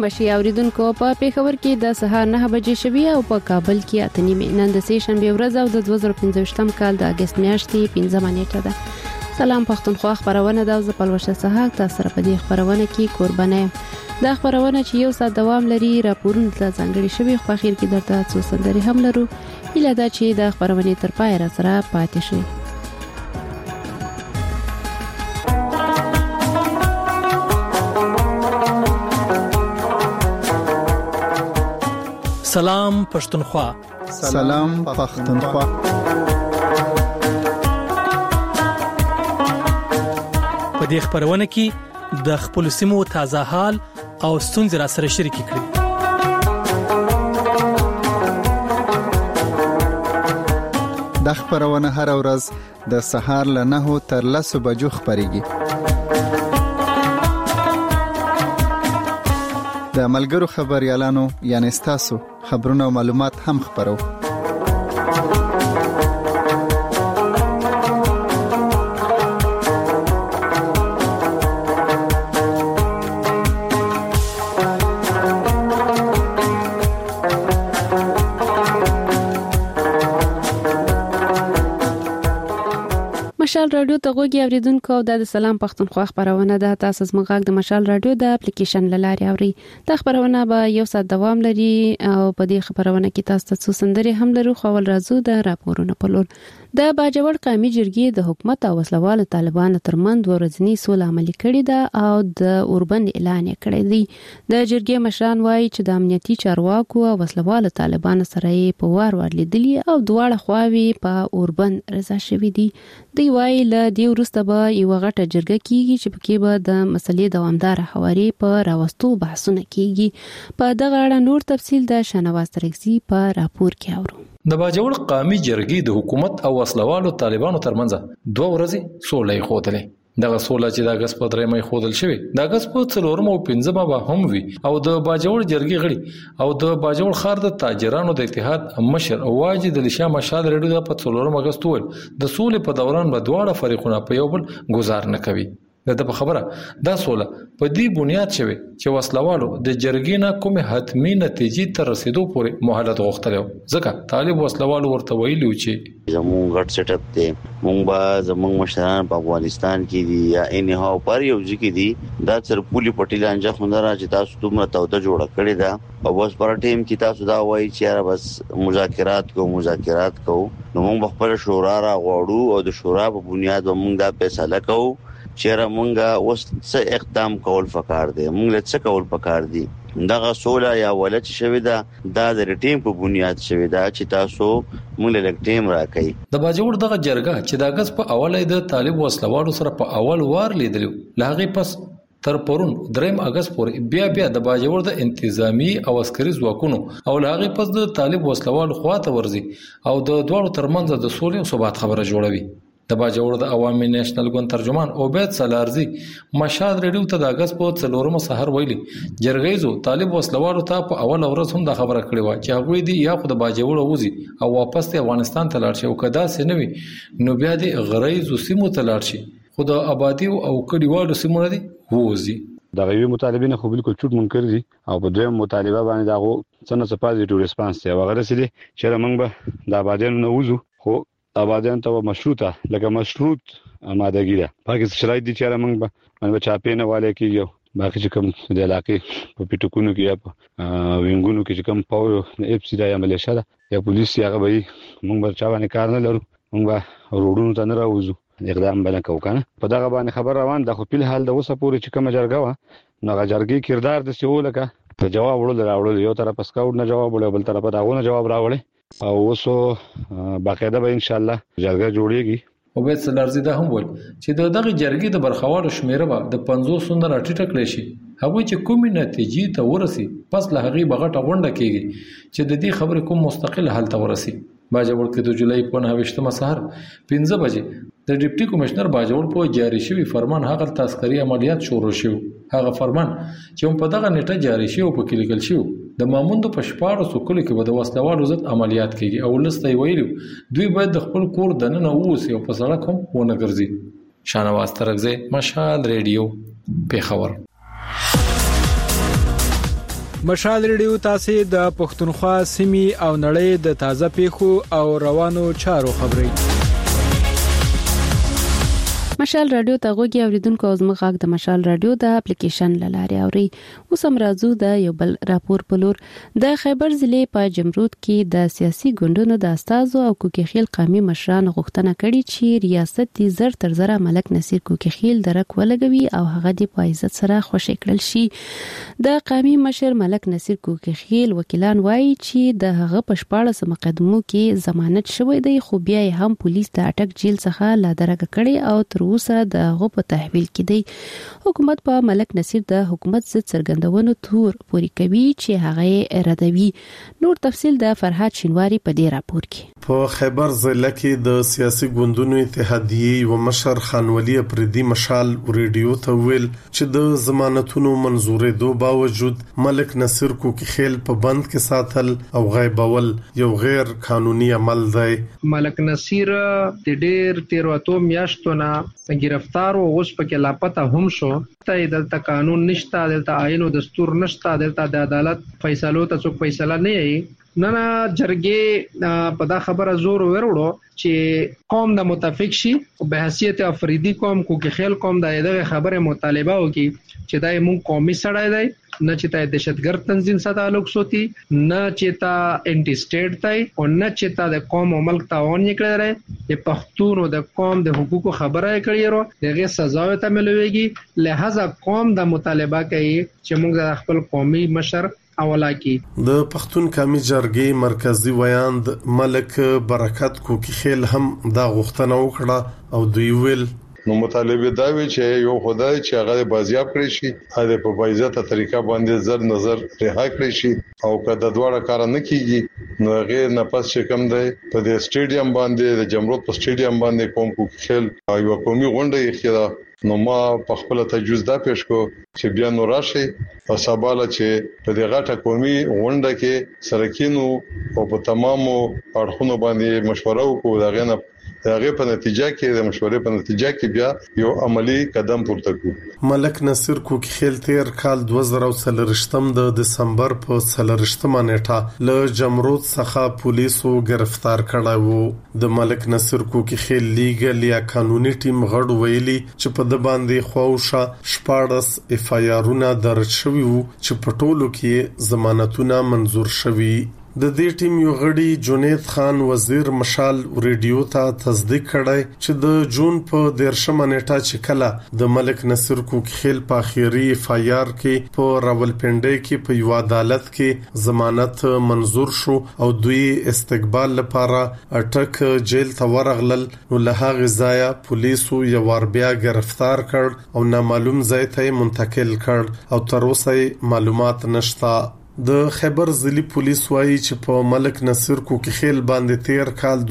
معلومه شي اوریدونکو په پیښور کې د سهار 9 بجې شوي او په کابل کې 8:30 نن د سې شنبه ورځ او د 2015 کال د اگست میاشتې 15 نیټه ده. سلام پښتونخوا خبرونه د زپلوشه سهار تاسو سره په دې خبرونه کې قربانه د خبرونه چې یو ساعت دوام لري راپورونه ته ځانګړي شوي خو اخر کې درته څو سندري هم لرو اله دا چې د خبرونه تر پای را سره پاتې شي. سلام پښتونخوا. سلام پښتونخوا. په دې خبرونه کې د خپل سیمو تازه حال او ستونزې را سره شریک کړي. د خبرونه هر ورځ د سهار له 9 تر 10 بجو خبريږي. د ملګرو خبريالانو یعنی تاسو خبرونه او معلومات هم خبرو. مشال رادیو ته غوږی اوریدونکو د سلام پښتونخوا خبرونه ده. تاسو زموږ د مشال رادیو د اپلیکیشن لاري اوري. د خبرونه به یو ساعت دوام لري او په دې خبرونه کې تاسو ته څو سندري هم لرو خو ول راځو د راپورونو په لور. د باجوړ قومي جرګې د حکومت او وسلوال طالبانو ترمنځ ورځنی سوله عملي کړې ده او د اوربند اعلان کړی دی. د جرګې مشران وایي چې د امنیتي چارواکو او وسلوال طالبانو سره په وار لیدلي او دواړه خواوې په اوربند رضا شوي دي. دی وایي له دې وروسته به یو غټه جرګه کیږي چې پکې به د مسلې دوامدار حواري په راوستو بحثونه کیږي. په دغه اړه نور تفصیل د شنواز ترکزی په راپور کې اورو. د باجوړ قومي جرګې د حکومت او وسلوالو طالبانو ترمنځ 2 ورځې سولې خوتلې. دغه سوله چې د اگست په 3 خودل شوی د اگست په 4 او 15 به هم وي او د باجوړ جرګې غړي او د باجوړ خار د تاجرانو د اتحاد مشر واجد الشاه مشال رډو په 4 اگست ول د سولې په دوران به دواړه فریقونه په یو بل گزار نه کوي. د په خبره دا سوله په دې بنیاد شوی چې وسلوالو د جرګې نه کوم حتمی نتیجې تر رسیدو پورې مهلت غوښتل. ځکه طالب وسلوالو ورته ویلو چې زموږ غټ سیټ اپ دی مونږ به زموږ مشران په افغانستان کې دي یا انها پر یو ځکه دي دا تر پولی پټیلانجه خوندره چې تاسو دومره توده جوړه کړی دا او بس پر ټیم کې تاسو دا وایي چې بس مذاکرات کو نو مونږ خپل شورا را غواړو او د شورا په بنیاد مونږ دا فیصله کوو چیرې مونږه اوس څه اقدام کول پکار دی مونږ له څه کول پکار دی. دغه سوله یا ولچ شوی دا د ټیم په بنیاد شوی دا چې تاسو مونږ له ټیم راکړي. د باجوړ دغه جرګه چې د اگست په اوله د طالب وسلوالو سره په اول وار لیدلو لاغي پس تر پرون 3 اگست پورې بیا د باجوړ د انتظامی او عسکري ځواکونو او لاغي پس د طالب وسلوالو خواته ورزي او د دوړو ترمنځ د سولې او ثبات خبره جوړوي. د باجوړ د عوامي نېشنل ګوند ترجمان عبید سالارزي مشال ریډیو ته د اگست په 4 سحر ویلي جرګیزو طالب وسلوالو ته په اول ورځ هم د خبره کړې و چې هغه دی یا خو د باجوړ وځي او واپس ته افغانستان ته لاړ شي او کدا سينوي نو بیا د غریزو سیمو ته لاړ شي خو د آبادی او کډیوالو سیمو نه دی وځي. د غوی مطالبین خو بالکل چوټ منکر دي او په دویم مطالبه باندې داغو څنګه پازیټیو ریسپانس دی وغیرہ سړي چې موږ به د آبادیانو نه وځو خو آبادیان ته مشروطه لکه مشروط آمادګی ده پاکستان شرایط دي چې موږ به چاپې نه والے کیږي باقي چې کوم د علاقې په پیټکونو کې یا په وینګونو کې چې کوم پاو اف سی دا یا ملیشیا ده یا پولیس یا غوي موږ به چا باندې کار نه لرو موږ به روډونو ته نه راوځو اقدام بل کوو کنه په دغه باندې خبر روان ده خو په حال د اوسه پورې چې کوم جرګه و نو جرګې کردار د سیول کا ته جواب وړل یو طرف اسکاوټ نه جواب وړل بل طرف داغونه جواب راوړل او اوسو باقاعده به ان شاء الله جرګه جوړیږي. عبید سالارزي دا هم ویل چې دغه جرګې د برخوالو شمیره به د 500 نه راټیټه کړي شي هغه چې کومې نتیجې ته ورسي پس له هغه بغټه غونډه کیږي چې د دې خبرې کوم مستقل حل ته ورسي. باجوړ کې د جولای په 9 سحر 15 بجې د ډیپټي کمشنر باجوړ په جاری شوی فرمان هغه تاسکري عملیات شروع شو. هغه فرمان چې په دغه نیټه جاری شو په کې لیکل شو د ماموند په شپاړو سکول کې به د وسلوالو ضد عملیات کیږي او لسته ویلو دوی باید د خپل کور دننه اوسي او په سړک هم ونه ګرځي. شانواز ترکزی مشال ریډیو پیښور. مشال ریډیو تاسو د پښتونخوا سیمې او نړۍ د تازه پیښو او روانو چارو خبري مشال رادیو ته غوږی اوریدونکو او زموږ د مشال رادیو د اپلیکیشن لاري اوري اوس هم راځو د یو بل راپور په لور د خیبر ضلع په جمرود کې د سیاسي ګوندونو د استازو او کوکیخیل قومي مشران غوښتنه کړې چې ریاست دې زر تر زره ملک نصیر کوکیخیل درک ولګوي او هغه د پایزت سره خوشی کړل شي د قومي مشر ملک نصیر کوکیخیل وکیلان وایي چې د هغه په 14 مقدمو کې ضمانت شوی دی خو بیا هم پولیس د اټک جیل څخه لا درګه کړي او تر اوسه د هغه په تحویل کې دی حکومت په ملک نصیر د حکومت ضد څرګندونو تور پوری کوي چې هغه ردوي نور تفصيل د فرهاد شینواری په دې راپور کې په خیبر ضلع کې د سیاسي ګوندونو اتحادیه و مشر خانولی پردي مشال ریډیو ته ویل چې د ضمانتونو منزورې دو باوجود ملک نصیر کوکیخیل په بند کې ساتل او غیبول یو غیر قانوني عمل دی ملک نصیر د ډېر 13 میاشتو نه گرفتار او اوس په کې لاپته هم شو ته دلته قانون نشته دلته آئین او دستور نشته دلته د عدالت فیصلو ته څوک فیصله نه یي نه جرګې په دا خبره زور وروړو چې قوم د متفق شي په حیثیت افریدي قوم کوکیخیل قوم د دغه خبره مطالبه وکي چې دای مون قومي سړی دی نه چې تا دهشتګرد تنظیم سره تعلق سوتي نه چې تا انټي سټیټ دی او نه چې تا د قوم او ملک تعاون کړی د پښتون او د قوم د حقوقو خبره کړی ورو دغه سزا ته ملويږي لہذا قوم د مطالبه کوي چې موږ د خپل قومي مشر اولا کی د پښتون قومي جرګې مرکزی ویاند ملک برکت کوکیخیل هم دا غوښتنه وکړه او دوی ویل نو مطالبه دا وی چې یو خدای چې هغه بازیاب کړی شي هغه په بایزته طریقه باندې زر نظر رها کړی شي او کله د دوړه کار نه کیږي نو غیر نه پس چې کم دی په د سټیډیم باندې د جمرود په سټیډیم باندې قوم کوکیخیل او یو قومي غونډه یې خیره نو ما په خپل تجویز دا پیښ کو چې بیا نو راشي او سباله چې په دې غټه قومي غونډه کې سرکینو او په تمامو اړخونو باندې مشوره وکړو دا غنه هغه په نتیجه کې د مشورې په نتیجه کې بیا یو عملی قدم پورته کړ ملک نصیر کوکیخیل تیر کال 2023 د دسمبر په 13مه نیټه له جمرود څخه پولیسو گرفتار کړی وو د ملک نصیر کوکیخیل لیګل یا قانوني ټیم غړ ویلي چې په د باندې خوښه 14 اف آی آرونه درج شوی وو چې په ټولو کې ضمانتونه منزور شوي د دې ټیم یو غړي جنید خان وزیر مشال ریډیو ته تصدیق کړی چې د جون په 13مه نیټه چې کله د ملک نصیر کوکیخیل په اخیری اف آی آر کې په راولپنډي کې په یو عدالت کې ضمانت منزور شو او دوی استقبال لپاره اټک جیل ته ورغلل نو له هغه ځایه پولیسو یو ور بیا گرفتار کړ او نامعلوم ځای ته منتقل کړ او تر اوسه معلومات نشته د خیبر ضلع پولیس وايي چې په ملک نصیر کوکیخیل باندې تیر کال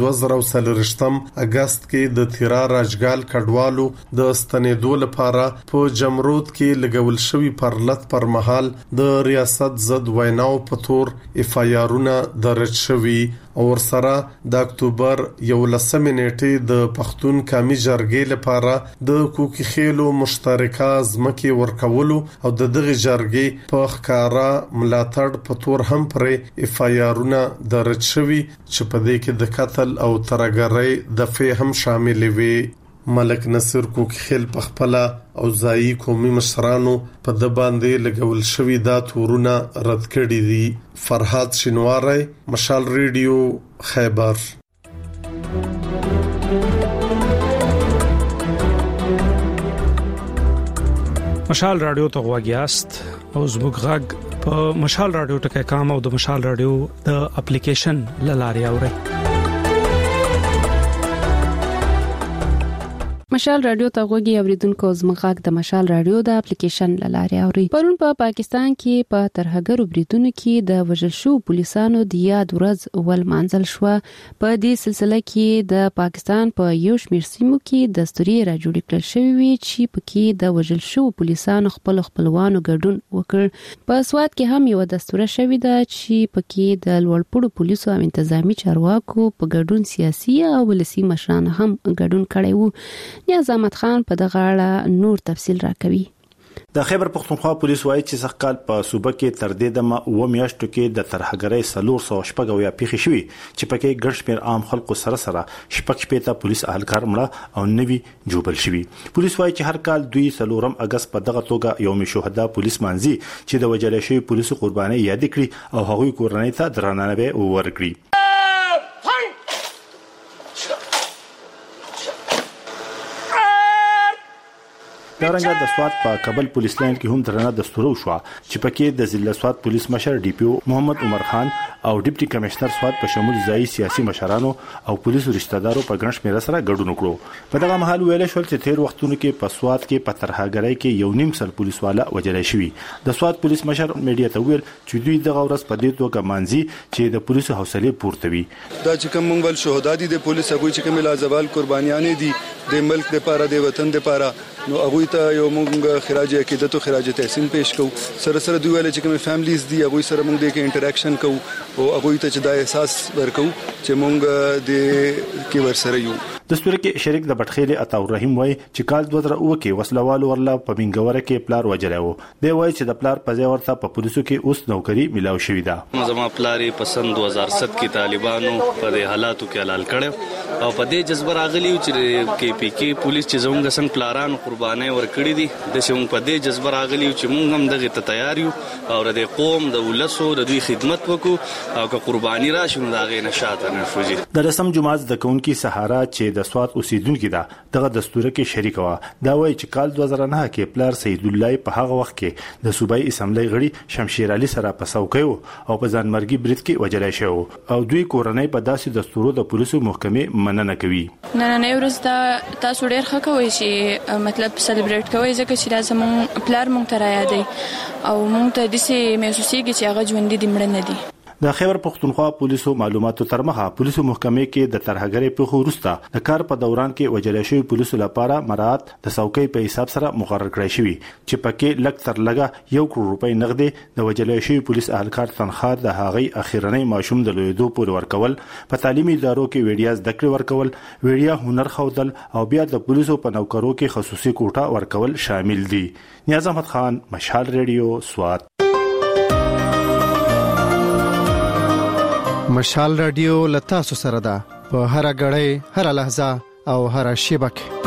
2023 اگست کې د تیرا راجګال کډوالو د ستنېدو لپاره په جمرود کې لګول شوی پرلط پر مهال د ریاست ضد ویناو په تور اف آی آرونه درج شوی او ورسره د اکتوبر 11 نیټې د پښتون قومي جرګې لپاره د کوکیخیلو مشترکه ځمکې ورکولو او د دغه جرګې په ښکارا ملاتړ په تور هم پرې اف آی آرونه درج شوی چې په دې کې د قتل او ترګرۍ دفعه هم شامل وي ملک نصیر کوکیخیل په خپل او ځایي قومي مشرانو په د باندې لګول شوی دا تورونه رد کړي دي فرهاد شینواری مشال ریډیو خیبر مشال رادیو ته غواګیاست او زموږ غږ په مشال رادیو ټکي کام او د مشال رادیو د اپلیکیشن لاري اوري مشال رادیو ته غوږی اوریدونکو زموږ د مشال رادیو د اپلیکیشن لاري اوري پرون په پاکستان کې په ترهګرو بریدونو کې د وژل شو پولیسانو د یاد ورځ ول مانځل شو په دې سلسله کې د پاکستان په یو شمېر سیمو کې د ستوري را جوړ کړل شوی وي چې پکې د وژل شو پولیسانو خپلوانو ګډون وکړ په سواد کې هم یو دستور شوی دا چې پکې د لوړپوړو پولیسو او انتظامی چارواکو په ګډون سیاسي او ولسی مشران هم ګډون کړي وو نیاز احمد خان په دغه اړه نور تفصیل راکوي د خیبر پختونخوا پولیس وایي چې سخکال په صوبه کې تر دې دمه و میاشتو کې د ترهګرۍ 400 یا پیښې شوې چې پکې ګڼ شمېر عام خلکو سره شپږ پولیس اهلکار مړه او نوي جوبل شوي. پولیس وایي چې هر کال دوی 4 اگست په دغه توګه یوم شهدا پولیس مانځي چې د وجل شوی پولیسو قرباني یاد کړي او هغوی کورنۍ ته درناوی ورکړي. دارنګه د سوات په کابل پولیس لاین کې هم درنه دستور وشو چې پکې د ضلع سوات پولیس مشر ډي پی او محمد عمر خان او ډیپټي کمشنر سوات په شمول ځای سیاسي مشرانو او پولیسو رشتہ دارو په ګڼ شمېر سره ګډون وکړو. په دغه مهال ویل شو چې تیر وختونو کې په سوات کې په ترهګرۍ کې 1.5 پولیس والا وجلای شوی. د سوات پولیس مشر میډیا ته ویل چې دوی دغه ورځ په دې توګه مانځي چې د پولیسو حوصله پورته وي. دا چې کوم مونږ شهدا دي د پولیس هغه چې کوم لازوال قربانيان دي د ملک لپاره د وطن لپاره نو هغه ته یو مونږ خراج عقیدت او خراج تحسین پیش کوو. سره سره دوی ول چې کوم فیملیز دي هغه سره مونږ د انټریکشن کوو او هغه ته چې دا احساس ورکو چې مونږ د کې ورسره یو. دستور کې شریک د بټخیل عطا الرحیم وای چې کال 2002 کې وسلوال ورلا په منګوره کې پلار وجلایو. دی وای چې د پلار په ځای ورته په پولیسو کې اوس نوکری ملاو شوې ده. زما پلار پسند 2007 کې طالبانو په دې حالاتو کې حلال کړو او په دې جذبه راغلی چې کې پی کې پولیس چې زموږ څنګه پلاران قرباني ورکړي دي د شوم په دې جذبه راغلی چې موږ هم دغه ته تیار یو او د قوم د ولسو د دوی خدمت وکړو او که قرباني راشي نو دغه نشاته نه فوجي. د رسم جماعت د کونکي سهارا چې د سوات اوسیدونکو ده دغه دستور کې شریک و. دا وایي چې کال 2009 کې پلار سید الله په هغه وخت کې د صوبایي اسمبلی غړي شمشیر علي سره په څوکۍ او په ځانمرګي برید کې وجلای شو او دوی کورنۍ په داسې دستورو د پولیسو محکمې مننه کوي. نه ورځ دا تاسو ډېر ښه کوئ چې مطلب سلیبریټ کوئ ځکه چې دا زموږ پلار مونږ ته رايادي او مونږ ته داسې محسوسېږي چې هغه ژوندي دي مړه نه دي. د خیبر پختونخوا پولیسو معلوماتو تر مخه پولیسو محکمې کې د ترهګرۍ په خورسته د کار په دوران کې وجلای شوی پولیسو لپاره مراد د څوکۍ په حساب سره مقرر کړی شوی چې پکې لک تر لګه 1 کروڑ روپۍ نغدې د وجلای شوی پولیس اهلکار تنخواه د هغې اخیرنۍ ماشوم د لویدو پورې ورکول په تعلیمي ادارو کې ویډیا زده کړې ورکول ویډیا هنر خودل او بیا د پولیسو په نوکرو کې خصوصي کوټه ورکول شامل دي. نیاز احمد خان، مشال ریډیو، سوات. مشال رادیو لتاسو سره ده په هر غړې هر لحظه او هر شیبه کې.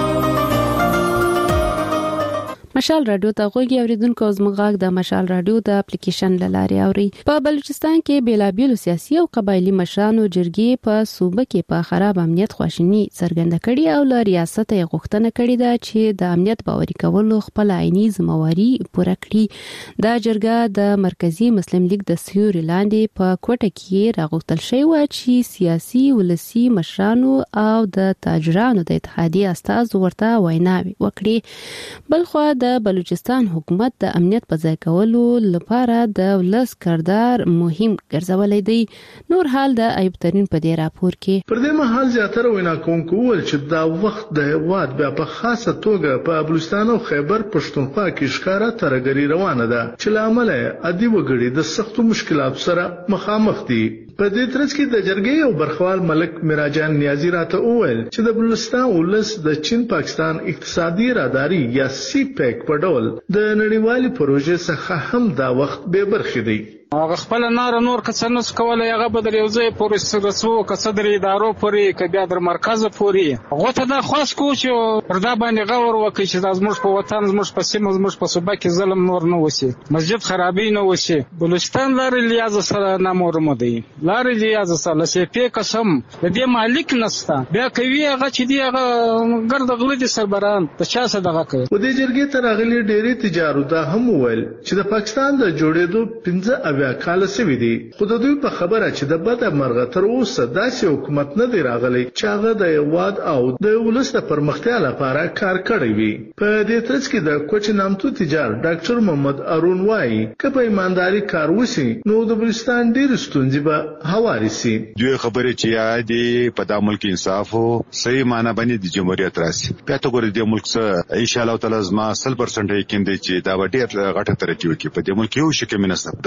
مشال رادیو ته غوږی اوریدونکو زموږ د مشال رادیو د اپلیکیشن لاري اوري. په بلوچستان کې بیلابیل سیاسي او قبایلی مشرانو جرګې په صوبه کې په خراب امنیت خواشینی څرګنده کړي او له ریاست یې غوښتنه کړې ده چې د امنیت باوري کولو خپل عیني ذمہواري پوره کړي. دا جرګه د مرکزی مسلم لیگ د سیوري لاندې په کوټه کې راغوښتل شوی و چې سیاسي ولسی مشرانو او د تاجرانو د اتحادیه استاذ ورته ویناوي وکړي. بلخو د بلوچستان حکومت د امنیت په ځای کولو لپاره د ولس کردار مهم ګرځولې دی. نور حال د ایوب ترين په دې راپور کې پر دې مهال زیاتره وینا کوونکو ول چې دا وخت د هواد بیا په خاصه توګه په بلوچستان او خیبر پښتونخوا کې ښکارا ترګری روانه ده چې لامل ادي وګړي د سختو مشکلاتو سره مخامخ دي. په دې ترڅ کې د جرګې او برخوال ملک میراجان نیازی راته وویل چې د بلوچستان ولس د چین پاکستان اقتصادي راداري یا سی پیک په ډول د نړیوالې پروژې څخه هم دا وخت به برخې دی. هغه خپل نور کسانو کولای هغه بدل یو ځای پورې رسو کسدر ادارو پورې کبیا در مرکز پورې هغه ته د خاص کو چې پردا باندې غور وکړي چې د زموږ په وطن زموږ په سیمه زموږ په صوبه کې ظلم نور نه وسی مسجد خرابې نه وسی. بلوچستان لارې لیاز سره نامورم دی لارې لیاز سره چې په قسم د دې مالک نستا بیا کوي هغه چې دی هغه ګرد غلطي سربران ته چا څه دغه کوي. و دې جرګې ته راغلي ډېری تجارو دا هم وویل چې د پاکستان د جوړېدو 15 بیا کال سوي دي خو د دوی په خبره چې د بده مرغه تر اوسه داسې حکومت نه دی راغلی چې هغه د یواد او د ولس د پرمختیا لپاره کار کړی وي. په دې ترڅ کې د کوچ نامتو تجار ډاکټر محمد ارون وایي که په ایمانداري کار وشي نو د بلوچستان ډېر ستونزې به هواري سي. دوی خبرې چې یادې په د ملک انصاف او صحیح معنی باندې د جمهوریت راسي په تو ګور د ملک سره ان شاء الله تعالی زما 100% یقین دی چې دا ډېر غټه ترقی وکړي. په دې ملک یو شکه منصب د ماده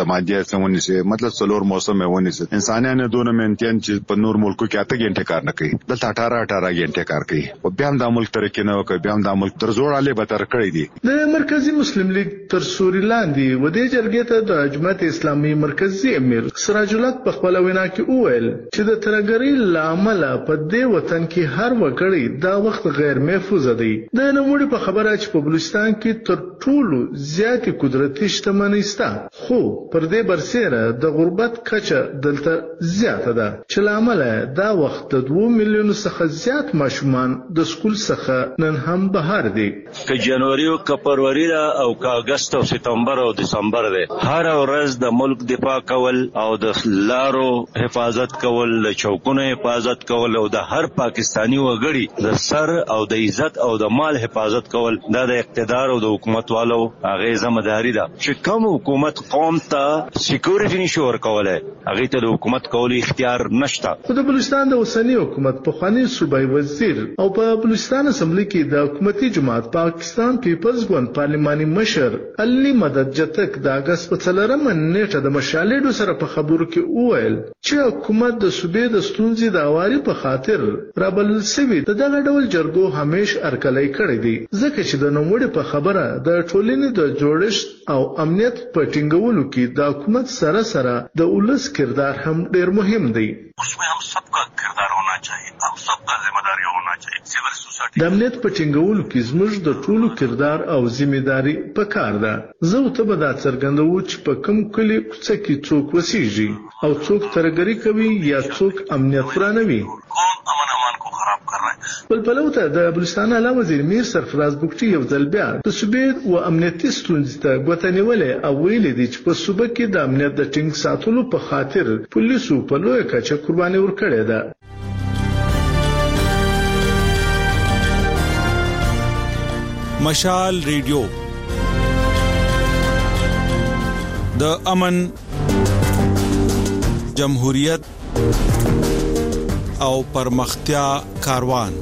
څنګه ونیسي مطلب څلور موسم ونیسي انسانانه دونه مینټین چې په نور ملکو کې 8 غنټه کار نه کوي دلته 18 غنټه کار کوي او بیا هم د ملک ترکه نه وکړي بیا هم د ملک تر زوړ علي به تر کړی دي د مرکزی مسلم لیگ تر سوري لاندې و دې جرګې ته د جماعت اسلامي مرکزی امیر سراج الحق په خپل وینا کې وویل چې د ترګری لامل په دې وطن کې هر وګړي دا وخت غیر محفوظ دی د نوموړي په خبره چې په بلوچستان کې تر ټولو زیات قدرتي شتمنۍ شته خو پر دې برسره د غربت کچه دلته زیاته ده چې لامل دا وخت د 2 میلیون څخه زیات ماشومان د سکول څخه نن هم بهر دي که جنوري او فبرवरी او که اگست او سپتمبر او دسمبر ده هر ورځ د ملک دفاع کول او د لارو حفاظت کول د چوکونو حفاظت کول او د هر پاکستانی وګړي د سر او د عزت او د مال حفاظت کول دا د اقتدار او د حکومت والو هغه ځمداري ده چې کوم حکومت قوم ته سکیورټي نشي ورکولای هغه ته د حکومت کولو اختیار نشته خو د بلوچستان د اوسنی حکومت په خواني صوبای وزیر او په بلوچستان اسمبلی کې د حکومتي جماعت پاکستان پیپلز ګوند پارلماني مشر علي مدد جتک د اگست په 4 نیټه د مشالېډو سره په خبرو کې وویل چې حکومت د صوبې د ستونزې د اواري په خاطر رابل سوي د دغه ډول جرګو همیش ارکلای کړی دی ځکه چې د نوموړي په خبره د ټولنې د جوړښت او امنیت په ټینګولو کې د حکومت سره سره د ولس کردار هم ډیر مهم دی उसमें हम सबका किरदार होना चाहिए हम सबका जिम्मेदारी होना चाहिए सिविल सोसाइटी د امنیت په ټینګولو کې زموږ د ټولو کردار او ځمېداري پکار ده زه ته به دا څرګندوم چې په کوم کلی کوڅه کې څوک وسیږي او څوک ترګری کوي یا څوک امنیت ورانوي امن کو خراب कर रहा है بلبلو ته د بلوچستان اعلی وزیر میر سرفراز بوکټي یو ځل بیا د صوبې او امنیتي ستونزې ته غوښتنولې او ویلي دي چې په صوبه کې د امنیت د ټینګ ساتلو په خاطر پولیسو په لوی کچه قرباني ورکړې ده مشال ریډیو د امن جمهوریت او پرمختیا کاروان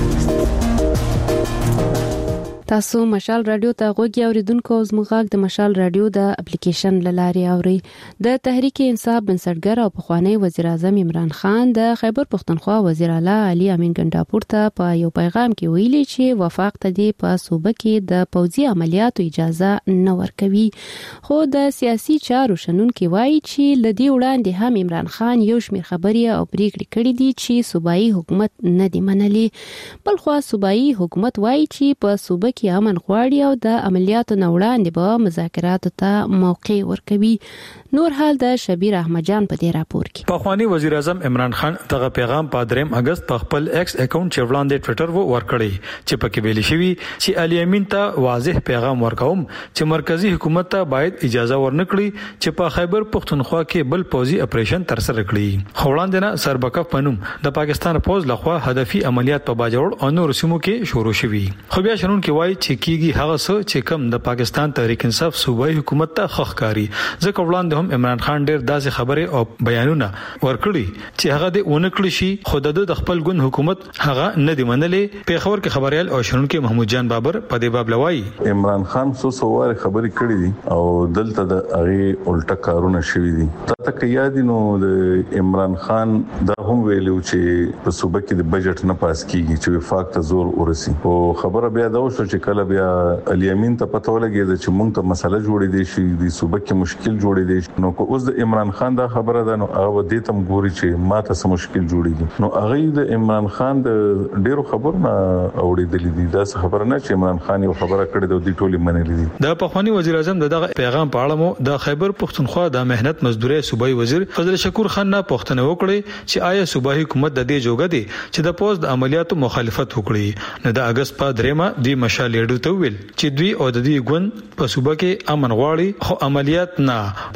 تاسو مشال رادیو ته غوږی اوریدونکو زموږ د مشال رادیو د اپلیکیشن لاري اوري د تحریک انصاف بنسټګر او پخوانی وزیر اعظم عمران خان د خیبر پختونخوا وزیر اعلی علي امین ګنڈاپور ته په یو پیغام کې ویلي چې وفاق ته دی په صوبه کې د پوځي عملیاتو اجازه نه ورکوي خو د سیاسي چارو شنونکو وایي چې لدی وړاندې هم عمران خان یو شمېر خبري او پریکړې کړې دي چې صوبایي حکومت نه دی منلي بلخو صوبایي حکومت وایي چې په صوبه کې امن غواړي او د عملیاتو نه وړاندې به مذاکراتو ته موقع ورکوي نور حال د شبیر احمد جان په دې راپور کې پخوانی وزیر اعظم عمران خان دغه پیغام په 3 اگست په خپل ایکس اکاونټ چې وړاندې ټوئیټر ورکړی چې پکې ویل شوی چې علي امین ته واضح پیغام ورکوم چې مرکزی حکومت ته باید اجازه ورنکړي چې په خیبر پختونخوا کې بل پوځي اپریشن تر سره کړي خوړاندې نه سربکف پنوم د پاکستان پوز لخوا هدفي عملیات په باجوړ او نور سیمو کې شروع شوي خو بیا شنونکو وایي چې کیږي هغه څه چې کم د پاکستان تحریک انصاف صوبایي حکومت ته خخکاری ځکه وړاندې هم عمران خان ډېر داسې خبره او بیانونه ورکړي چې هغه د اونکړي شي خود د خپل ګوند حکومت هغه نه دی منلې په خبر کې خبريال او شنونکو محمود جان بابر په دې باب لوي عمران خان سوسوار خبرې کړې دي او دلته د هغه الټا کارونه شوي دي تاسو یاد نو د عمران خان دا هم ویلو چې په صوبه کې د بجټ نه پاس کیږي چې وفاق ته زور ورسي او خبره بیا دا وشو چې کله بیا علي امین ته پته ولګي چې موږ ته مسله جوړې دي شي د صوبه کې مشکل جوړې دي نو کو اوس د عمران خان دا خبره ده نو هغه دې تم ګوري چې ماته سم مشکل جوړيږي نو هغه د عمران خان د ډیرو خبرونه اوریدلې دي دا خبره نه چې عمران خان یو خبره کړې ده د ټولي منلې دي د پخوانی وزیر اعظم دغه پیغام په اړه مو د خیبر پختونخوا د مهنت مزدوري صوبایي وزیر فضل شکور خان نه پوښتنه وکړه چې آیا صوبایي حکومت د دې جوګه دي چې د پوز د عملیاتو مخالفت وکړي نه د اگست په 3 د مشال ریډیو ته ویل چې دوی او د دې ګوند په صوبه کې امن غواړي خو عملیات نه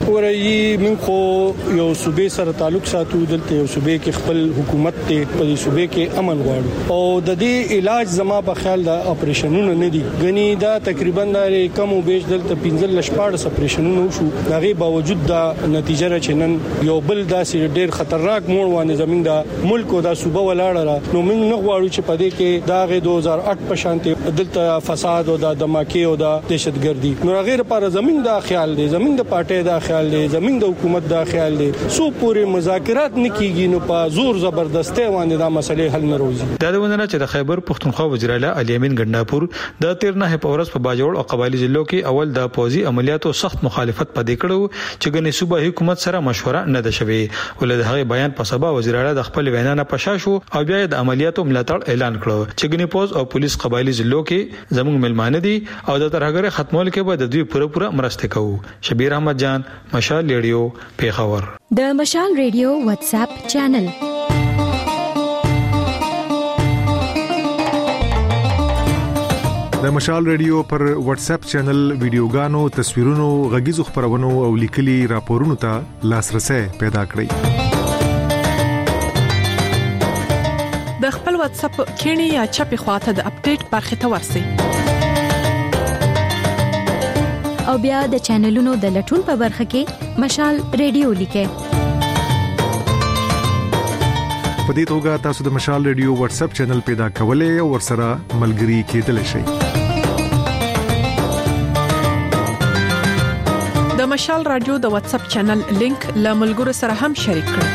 ورایي من خو یو صوبې سره تعلق ساتو دلته یو صوبې کې خپل حکومت ته په صوبې کې امن غواړي او د دې علاج زما په خیال د اپریشنونو نه دي غني دا تقریبا د کم او بیش دلته 15 لشپاړ اپریشنونو شو دغه باوجود دا نتیجه را چنن یو بل داسې ډېر خطرناک موړ وانه زمين د ملک او د صوبه ولاړه نو موږ نه غواړو چې په دې کې دا 2008 په شانتي دلته د فساد او د دماکي او د دهشتګردي نو غیر پر زمين د خیال دی زمين د پارټي د خیال دی زمين د حکومت د خیال دی سو پورې مذاکرات نکېږي نو په زور زبردستي باندې دا مسلې حل نه روزي دا ونه چې د خیبر پختونخوا وزیر اعلی علي امین ګنداپور د 13 پورس په باجوړ او قبایلی ضلعو کې اول د پوزي عملیاتو سخت مخالفت پدې کړو چې ګنې صوبایي حکومت سره مشوره نه ده شوی ولې د هغه بیان په سبا وزیر اعلی د خپل وینا نه پښاشو او بیا د عملیاتو ملاتړ اعلان کړو چې ګنې پوز او پولیس قبایلی ضلعو کې زموږ ملمانه دي او د ترهګر ختمول کې به د دوی پوره مرسته کوو. شبیر احمد جان، مشال ریډیو، پیښور. د مشال ریډیو واتس اپ چینل د مشال ریډیو پر واتس اپ چینل ویډیوګانو، تصویرونو، غږیزو خبرونو او لیکلي راپورونو ته لاسرسي پیدا کړئ. د خپل واتس اپ کینی یا چپی خواته د اپډیټ برخه ته ورسئ. او بیا د چینلونو د لټون په برخه کې مشال ریډیو لیکئ. په دې توګه تاسو د مشال ریډیو واتس اپ چینل پیدا کولای او ورسره ملګري کېدلی شئ. د مشال رادیو د واتس اپ چینل لینک له ملګرو سره هم شریک کړئ.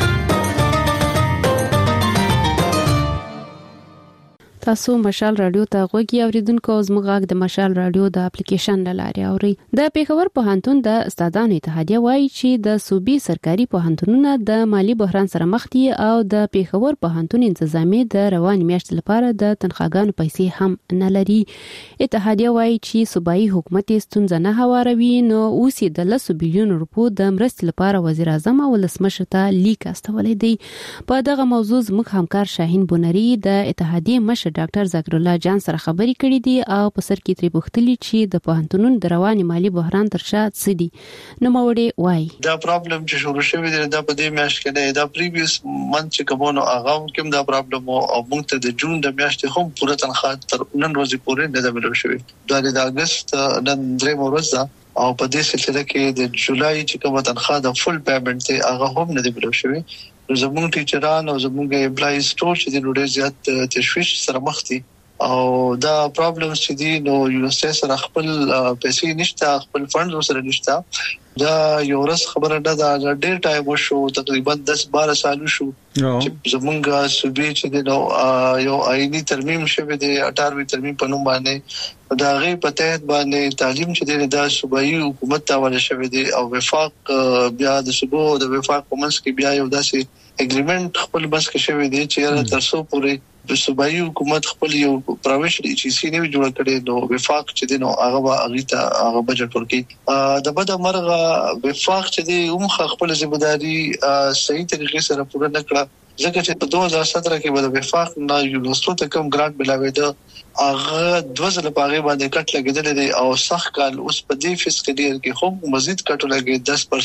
تاسو مشال رادیو ته غوږی اوریدونکو زموږ د مشال رادیو د اپلیکیشن لاري اوري. د پیښور پوهنتون د استادانو اتحادیه وایي چې د صوبې سرکاري پوهنتونونو د مالی بحران سره مخ دي او د پیښور پوهنتون انتظامی د روان میاشت لپاره د تنخواګانو پیسې هم نه لري. اتحادیه وایي چې صوبایي حکومت ستونزه نه هواروي نو اوس د 10 بلیون روپو د مرستې لپاره وزیر اعظم او ولسمشر ته لیک استولې دی. په دغه موضوع زموږ همکار شاهین بونری د اتحادیه مشر ډاکټر ذکر الله جان سره خبرې کړې دي او په سر کې تری پوښتنې چې د پوهنتونونو د رواني مالی بحران تر شا څه دي. نو موړې وای دا پرابلم چې شروع شوی دی دا په دې میاشت کې دا پریویس منث چې کومو هغه کوم دا پرابلم او موږ ته د جون د میاشتې هم پوره تنخواه تر نن ورځې پورې نه ده ملو شوی. دا د اگست نن درې ورځې او په دې سلسله کې د جولای چې کومه تنخواه د فل پیمنٹ ته هغه هم نه دی ملو شوی. زموږ ټیچران او زموږ امپلایز ټول چې د ډېر زیات تشویش سره مخ دي او دا پرابلم چې دي نو یونیورسيټي سره خپل پیسې نشته، خپل فند سره نشته. دا یو ورځ خبره نه ده، ډېر ټایم وشو، تقریبا 10-12 سال شو چې زمونږ صوبې چې نو یو آئینی ترمیم شوه د 18 ترمیم په نوم باندې دا غي په تحت باندې تعلیم چې د صوبایي حکومت تاوله شوه دي او وفاق بیا د صوبو د وفاق کومس کې بیا یو داسې اګریمنت خپل بس کې شوه دي چې تر څو پورې د صوبایي حکومت خپل یو پروینشل ایجنسی نه جوړ کړي نو وفاق چې دینو هغه هغه بجټ ورکي د بده مرغه وفاق چې دی خپل ځمېداري صحیح طریقې سره پوره نکړه ځکه چې په 2017 کې د وفاق نه یونیورسيټي ته کوم ګرانټ ملاوي ده هغه 2000 پاغه باندې کټ لګیدل دي او صح کال اوس په دې فسکل ایئر کې هم مزید کټ لګي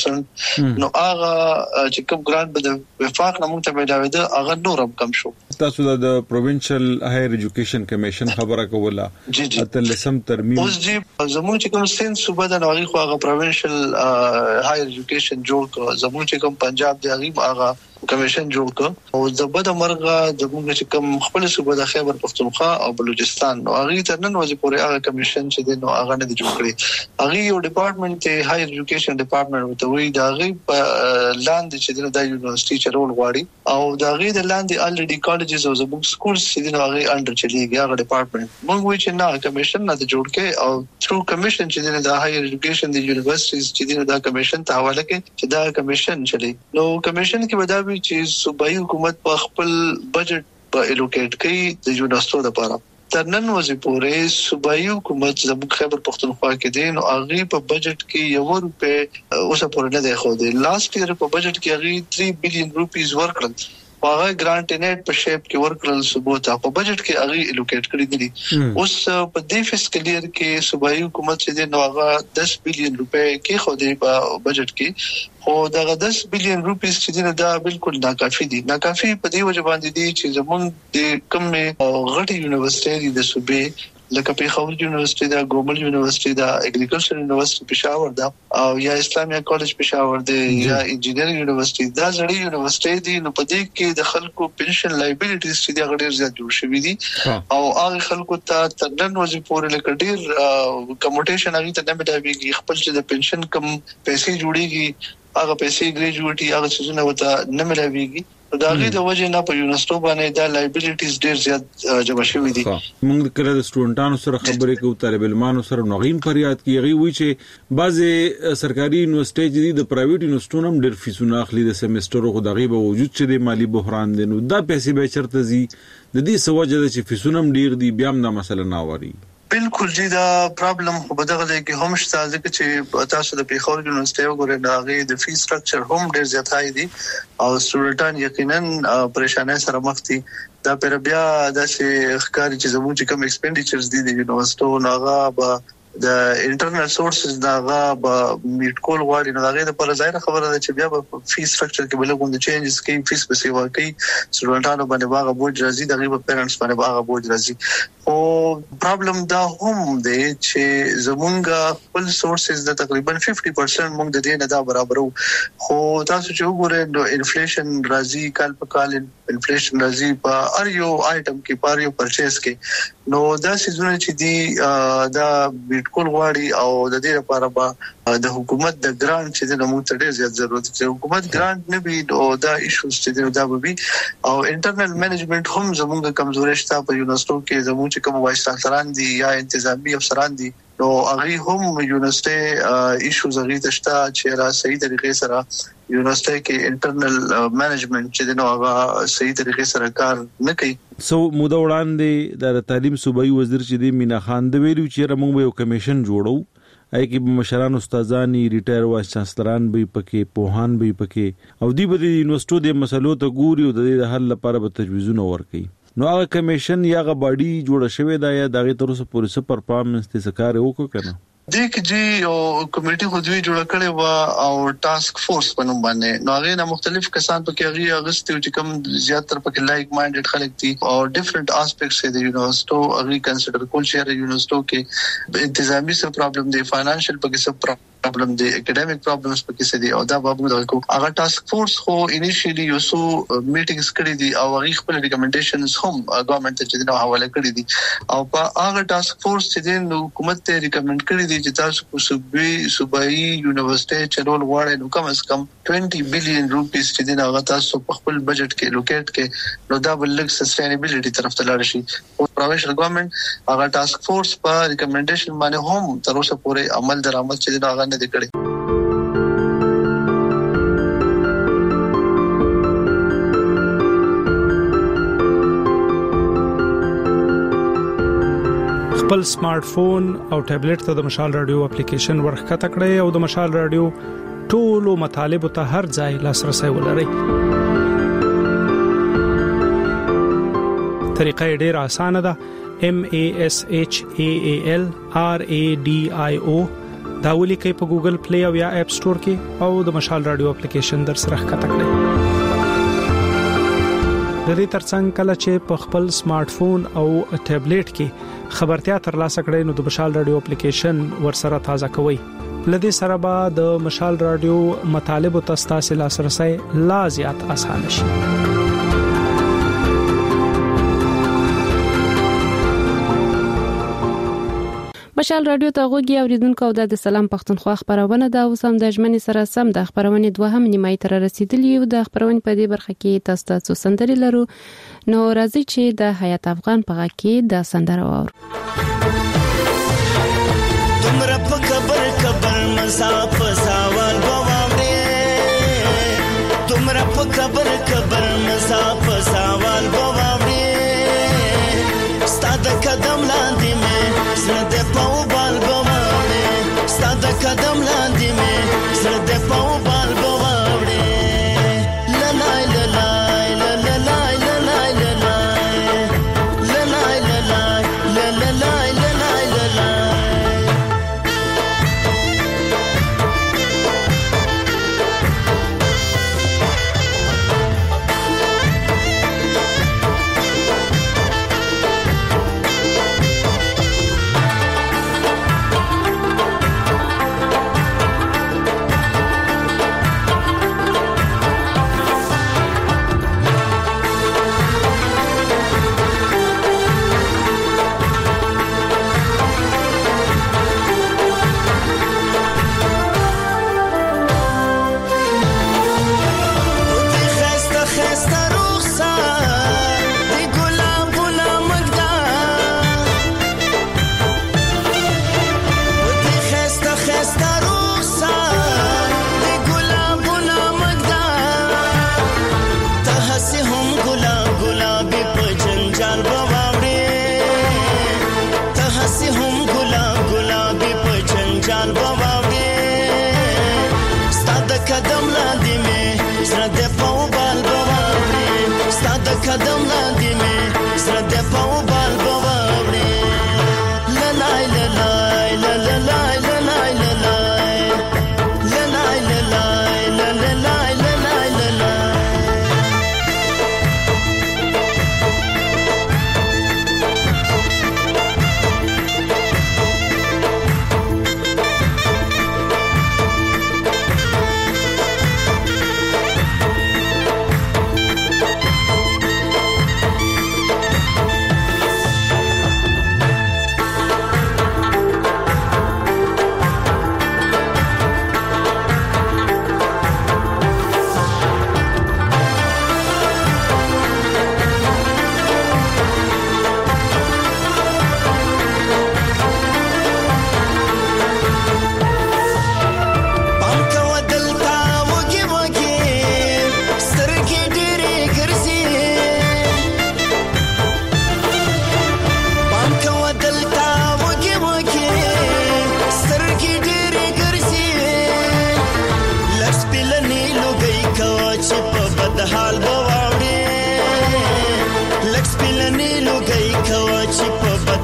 10% نو هغه چې کوم ګرانټ به د وفاق نه مونږ ته ملاوي ده هغه نورم کم شو. تاسو د پروینشل هایر ایجوکیشن کمیشن خبره کوله اتلسم ترمیم اوس جی زموږ چې کوم سین صوبه د نوغي خو هغه پروینشل هایر ایجوکیشن جوړ کړ، زموږ چې کوم پنجاب دی هغه کمیشن جوړ کړ او زبده مرغه زموږ چې کوم خپل صوبه د خیبر پختونخوا او بلوچستان نو هغه تر نن ورځې پورې هغه کمیشن چې دی نو هغه نه دی جوړ کړی. هغه یو ډپارټمنټ ته هایر ایجوکیشن ډپارټمنټ وته وی دا غي لاندې چې دی د یونیورسيټي چرول غواړي او دا غي د لاندې الریډي کالجز او زموږ سکولز چې دی نو هغه انډر چلیږي هغه ډپارټمنټ موږ وی چې نه کمیشن نه جوړ کړي او تھرو کمیشن چې دی د هایر ایجوکیشن د یونیورسيټیز چې دی دا کمیشن ته حواله کړي چې دا کمیشن چلی نو کمیشن کې ودا چې صوبایي حکومت په خپل بجټ په الوکیټ کوي د یونیورسيټو لپاره. تر نن ورځې پورې صوبایي حکومت زموږ خیبر پختونخوا کې دي نو هغه په بجټ کې یو روپے اوسه پورې نه دی خو دی. لاست ایئر په بجټ کې هغه 3 بلین روپیز ورکړل هغه ګرانټ نیټ په شیپ کې ورکړل صوبو ته په بجټ کې هغه الوکیټ کړی دي. اوس په دې فسکل ایئر کې صوبایي حکومت چې نو هغه 10 بلین روپے کې خو دی په بجټ کې او دا 10 بلین روپیز چې دا بالکل ناکافي دي. ناکافي په دې وجه باندې دي چې زمونږ د کومه غټي یونیورسيټي د صوبې لکه پیښور یونیورسيټي دا ګومل یونیورسيټي دا اګریکلچر یونیورسيټي پېښور دا او یا اسلامي کالج پېښور دی یا انجینرینګ یونیورسيټي دا ځړې یونیورسيټي دي نو په دې کې د خلکو پنشن لایبیلیټیز چې دا غډیر زیات جوړ شوی دي او هغه خلکو ته ترنن وځي پورې لکه ډیر کموټیشن هغه ته نه مټاويږي خپل چې د پنشن کم پیسې جوړيږي هغه پیسې ګریجویټي هغه څه نه وته نه ملويږي دا غي د وجه نه په یونیورسيټو باندې دا لایبیلیټیز ډیر زیات جمع شوی دي موږ کله د سټوډنټانو سره خبرې کوو طالب علمانو سره نوغیم فریاد کیږي وی چې بعضي سرکاري یونیورسيټي دي د پرایویټ یونیورسيټونو هم ډیر فیسونه اخلي د سیمستر او غدغي به وجود چې د مالی بحران دي نو دا پیسې به چرته زی د دې سوجه چې فیسونه هم ډیر دي بیا هم دا مسله نه واري بالکل جی دا پرابلم خو بدغه دی کې هم شته ځکه چې تاسو د پیښور یونیورسيټي وګورئ دا غي د فی سټرکچر هم ډیر زیات هاي دي او سټوډنټان یقینا پریشانه سره مخ دي دا پر بیا د ښکاری چې زموږ کوم ایکسپینډیچرز دي د یونیورسيټو ناغه به د انټرنل سورسز داغه به میټ کول غواړي نو داغه د پر ظاهر خبره ده چې بیا په فی سټرکچر کې بل کوم د چینجز کې فیس په سیوا کې سټوډنټانو باندې باغه بوج راځي دغه په پیرنټس باندې باغه بوج راځي او پرابلم دا هم دی چې زمونږ خپل سورسز د تقریبا 50% موږ د دې نه دا برابرو خو تاسو چې وګورئ نو انفلیشن راځي کال په کال انفلیشن راځي په هر یو آیټم کې په هر یو پرچیز کې نو دا سيزونه چې دي دا کول غواړي او د دې لپاره به د حکومت د ګرانټ چې د موږ ډېر زیات ضرورت دی حکومت ګرانټ نه وي او دا ایشوز چې دا به وي او انټرنل منیجمنت هم زموږ کمزوري شته په یونیورسيټو کې زموږ کوم وایس افسران دي یا انتظامی افسران دي نو هغه هم یونیورسيټي ایشوز هغه تشته چې را صحیح طریقې سره یونیورسيټي کې انټرنل منیجمنت چې نو هغه صحیح طریقې سره کار نه کوي سو موده وړاندې د تعلیم صوبایي وزیر چې دی مینا خان د ویلو چې موږ یو کمیشن جوړو اې کې مشران استادانی ریټایر وایس چانسلران به پکې پوهان به پکې او دی به د یونیورسيټو د مسلو ته ګوري او د حل لپاره به تجویزونه ورکړي نو هغه کمیشن یا غ باډي جوړ شوی دا یا دغه تر اوسه پولیس پرفارمنس ته سکار وکړ کنه دیک جی او کمیټي خو دوی جوړ کړي و او ټاسک فورس په نوم باندې نو هغه مختلف کسان پکې هغه اغستي چې کوم زیاتره پکې لایک مایندډ خلک دي او ډیفرنٹ اسپیکټس دي یونیورسيټو هغه کنسیډر کول شي یونیورسيټو کې انتظامی څه پرابلم دي فاینانشل پکې څه پرابلم دي اکیډمیک پرابلمز پکې څه دي او دا بابو دغه هغه ټاسک فورس خو انیشلی یو سو میټینګز کړي دي او هغه خپل ریکمنډیشنز هم ګورنمنت ته د حواله کړي دي او په هغه ټاسک فورس چې د حکومت ته ریکمنډ کړي دي چې تاسو کو صوبایي یونیورسيټي چلول غواړي نو کم از کم 20 بلین روپیس چې د هغه تاسو په خپل بجټ کې لوکیټ کې نو دا بل لکس سستینبیلیټي طرف ته لاړ شي او پروینشل ګورنمنت هغه ټاسک فورس په ریکمنډیشن باندې هم تر اوسه پورې عمل درآمد چې هغه نه دی کړی خپل سمارټ فون او ټابلیټ ته د مشال رادیو اپلیکیشن ورخکته کړئ او د مشال رادیو ټولو مطالب ته هر ځای لاسرسي ولرئ. طریقه ډیره اسانه ده. MASHAAL RADIO دا ولیکئ په ګوګل پلی او یا اپ سٹور کې او د مشال رادیو اپلیکیشن در سره ښکته کړئ. د دې ترڅنګ کله چې په خپل سمارټ فون او ټابلیټ کې خبرتیا ترلاسه کړئ نو د مشال رادیو اپلیکیشن ورسره تازه کوئ. لدې سره به د مشال رادیو مطالب او تاسو لاسرسي لا زیات اسانه شي. مشال رادیو ته غوږی اوریدونکو او د سلام پښتونخوا خبرونه ده او سم د ژمنې سره سم د خبرونه دوهم نیمه تر رسیدلی او د خبرونه په دې برخه کې تاسو ته سندري لرو نو راځي چې د حیات افغان په غږ کې د سندره واورو. تمره په خبر مساف سوال غواړې تمره په خبر مساف سوال غواړې ستاد قدم لاندې مې زړه دې په وبال غواړې ستاد قدم لاندې مې زړه دې په وبال غواړې لای لای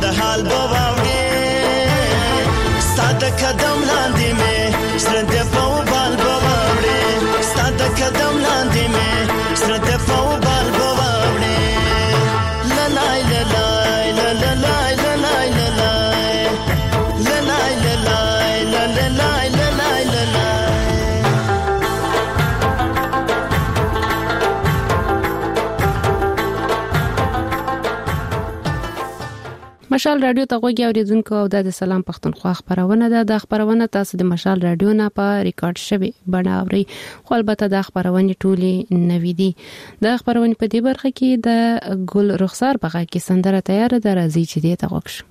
د حال بواوړې ستاد قدم لاندې مې سره د پاو بال بواوړې ستاد قدم لاندې مې سره د پاو بال بواوړې لا لا لا لا لا لا لا لا لا لا مشال رادیو ته غوږی اوریدونکو او د سلام پښتونخوا خبرونه ده د خبرونه تاسو د مشال رادیو نه په ریکارډ شوی بڼه اوري خو البته د خبرونه ټولي نوې دي د خبرونه په دې برخه کې د ګل رخسار په غږ کې سندره تیار ده راځي چې دې ته وښه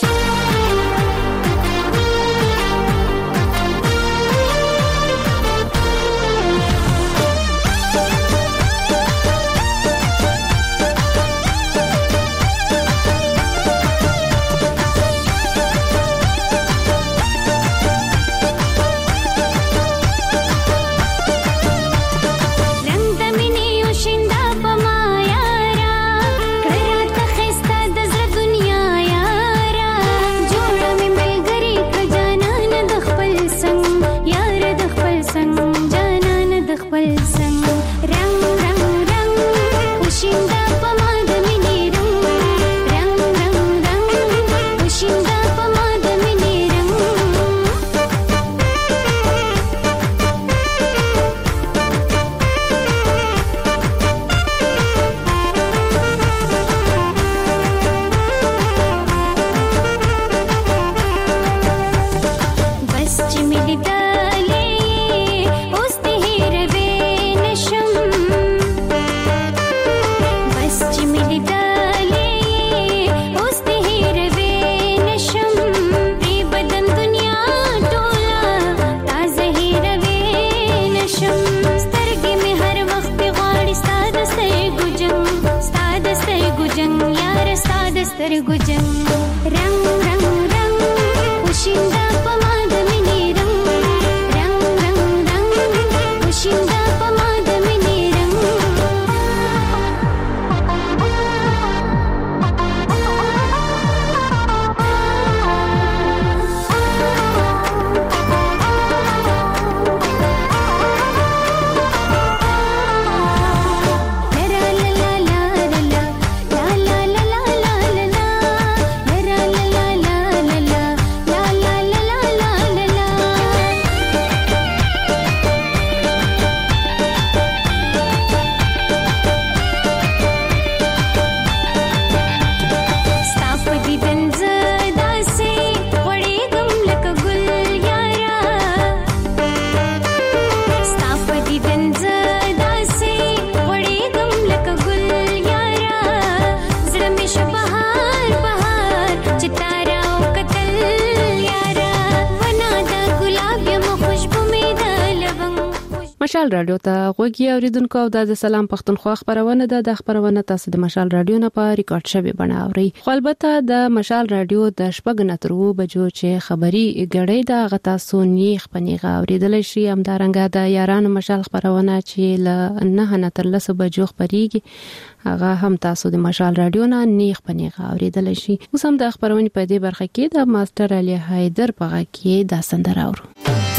مشال رادیو ته غوږی اوریدونکو او د سلام پښتونخوا خبرونه ده د خبرونه تاسو د مشال رادیو نه په ریکارډ شوی بڼه اوري خو البته د مشال رادیو د شپږ نه تر 2 بجو چې خبري غړې د غتا سونیخ پنیغه اوریدل شي همدارنګه د یارانو مشال خبرونه چې ل نه نه تر 10 بجو خبريږي هغه هم تاسو د مشال رادیو نه نیخ پنیغه اوریدل شي اوس هم د خبرونه په دې برخه کې د ماستر علي حیدر په غږ کې د سندره اورو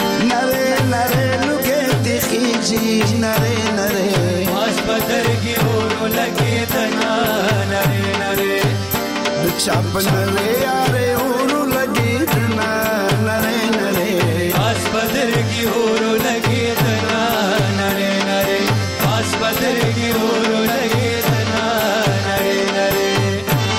نره نره خیجی نره نره آش بدر کی اورو لگے تنا نره نره چاپ نره یاره اورو لگے تنا نره نره آش بدر کی اورو لگے تنا نره نره آش بدر کی اورو لگے تنا نره نره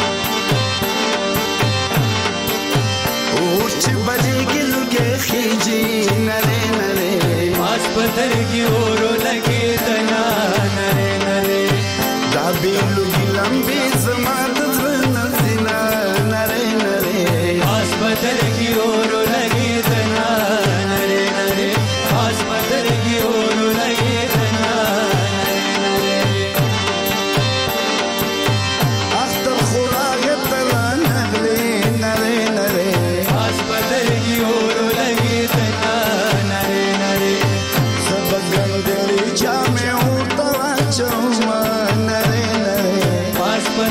اوچ بجے گلو کے خیجی نره पत्थर की ओर लगे तना नरे नरे दाबेलू की लंबी समात नज़ीना नरे नरे आस पत्थर की ओर लगे तना नरे नरे आस पत्थर की ओर लगे तना नरे नरे अख्तर खुराग तला नगले नरे नरे आस पत्थर की ओर लगे तना नरे नरे गंगली जामे उतरा चौमा नरे नरे पास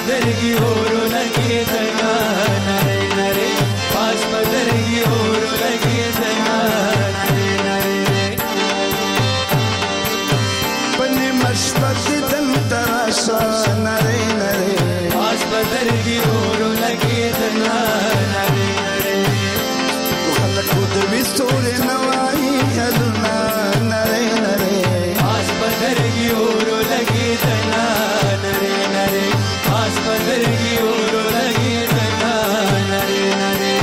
بدرګي ورو لګیدنا نری نری خلکو د وستور نوای کلنا نری نری اس بدرګي ورو لګیدنا نری نری اس بدرګي ورو لګیدنا نری نری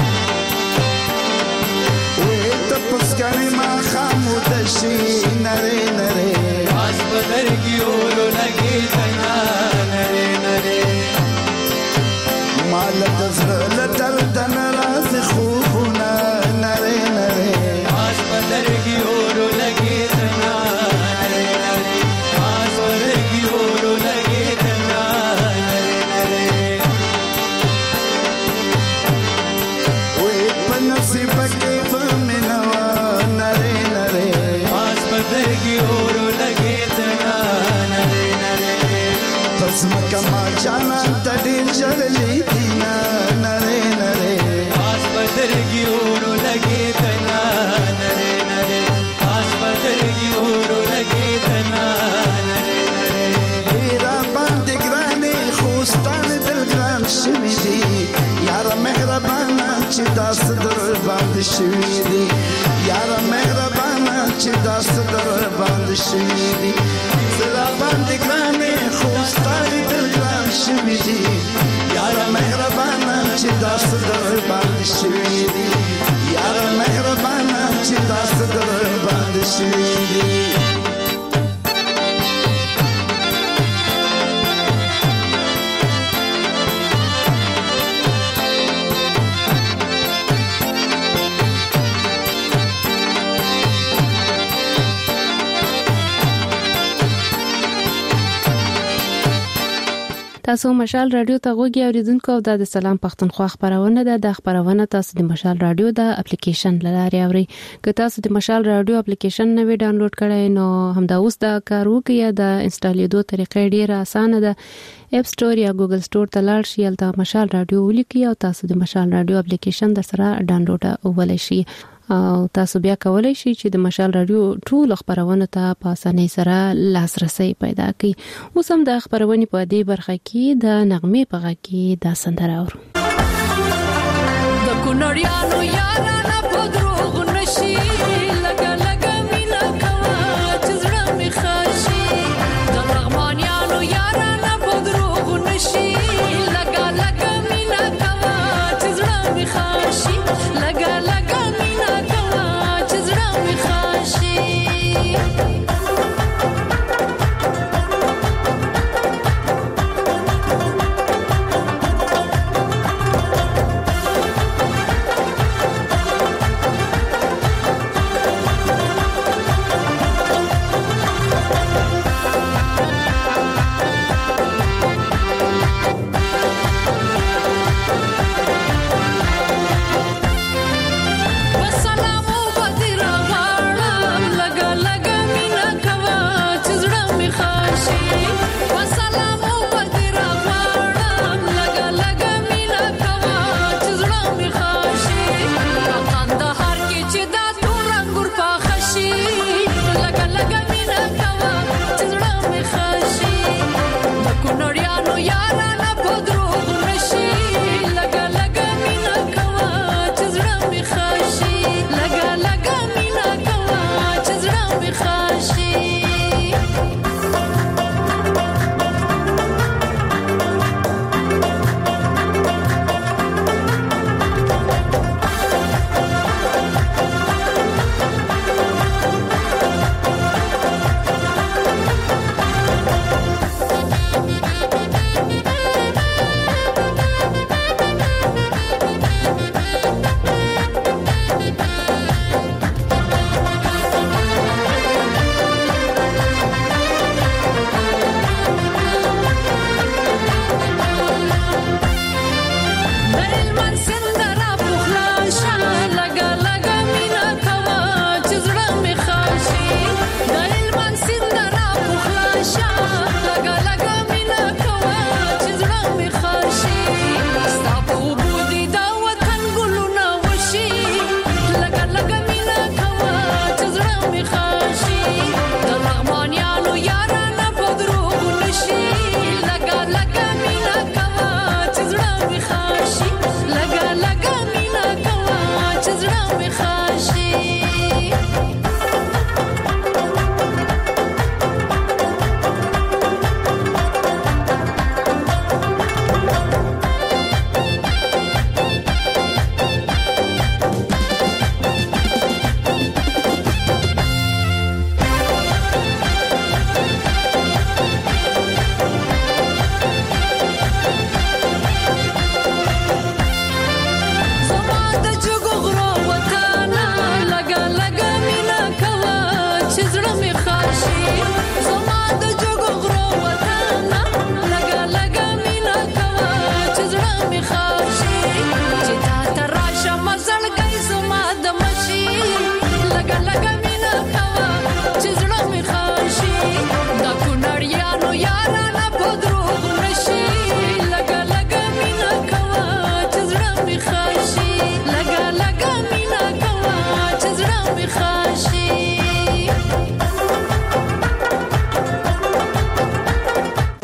وې ته پسکانی ما خامود شي نری نری اس بدرګي ورو لګیدنا نری نری مال دزر لدرد ناراض خوبنا نری نری اس بدرګي ورو لګیدنا نری نری اس بدرګي ورو لګیدنا نری نری وې په نصیب کې فمنوا نری نری اس بدرګي ورو لګیدنا نری نری پس مکما جانا تډیر چړلې دینا نری نری اس بدرګي ورو لګیدنا نری نری اس بدرګي ورو لګیدنا نری نری را باندې ګرانې خوستان دل ګران شوي دي یار مهربان چې داس در باندې شوي دي یار مهربان چې داس در باندې شوي دي زړه باندې ګرانې خوستان دل ګران شوي دي یار مهربان چې داس در باندې شوي دي یار مهربان چې داس در باندې شوي دي تاسو مشال رادیو ته غوږی اوریدونکو او د سلام پښتونخوا خبرونه ده د خبرونه تاسو د مشال رادیو د اپلیکیشن لاره اوري که تاسو د مشال رادیو اپلیکیشن نوی ډاونلوډ کړئ نو همدا اوس د کارو کې د انسټالیدو طریقې ډیره اسانه ده اپ سٹور یا ګوګل سٹور ته لاړ شئ او مشال رادیو ولیکئ او تاسو د مشال رادیو اپلیکیشن در سره ډاونلوډ ولای شئ او تاسو بیا کولای شئ چې د مشال رادیو ټول خبرونه ته په اسانۍ سره لاسرسي پیدا کړئ. اوس هم د خبرونې په دې برخه کې د نغمې په غږ کې د سندره اورو. د کونړیانو یارانه په دروغ نشي لګا لګا مینا کوا چې زړه می خاشي د لغمانیانو یارانه په دروغ نشي لګا لګا مینا کوا چې زړه می خاشي لګا لګا